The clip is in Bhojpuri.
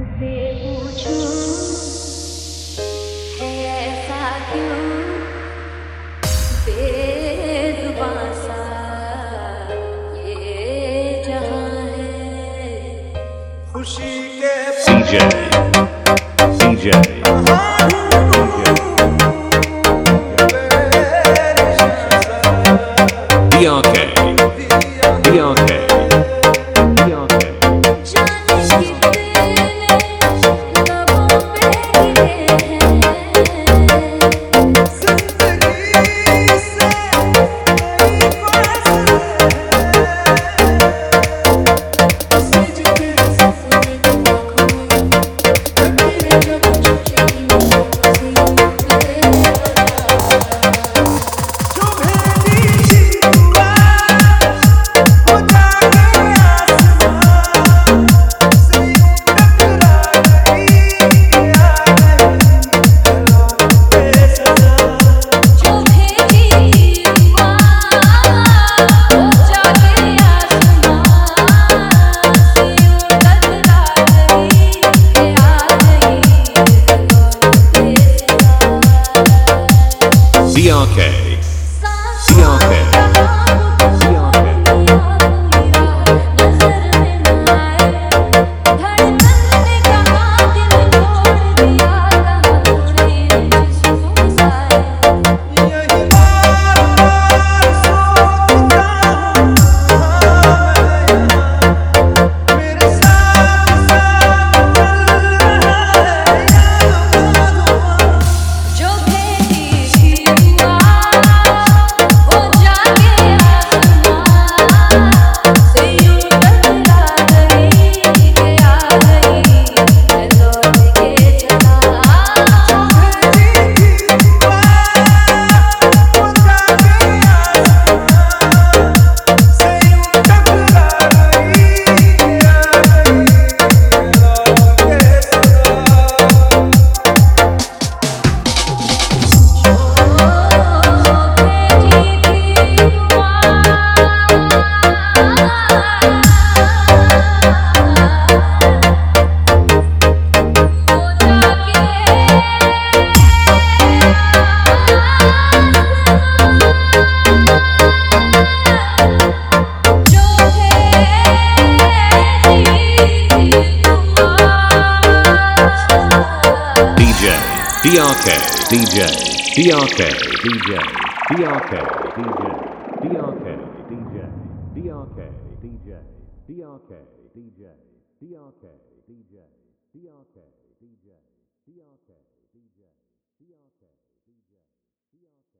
बेपूछूं है ऐसा क्यों बेज़ुबां सा ये जहां है खुशी के DJ BRK जाने कितने लबों पे गिरे हैं जिंदगी से कोई फासला सजते सपने आँखों में मेरे जब चुचकी BRK BRK DJ BRK DJ BRK DJ BRK DJ BRK DJ BRK DJ BRK DJ BRK DJ BRK DJ BRK DJ BRK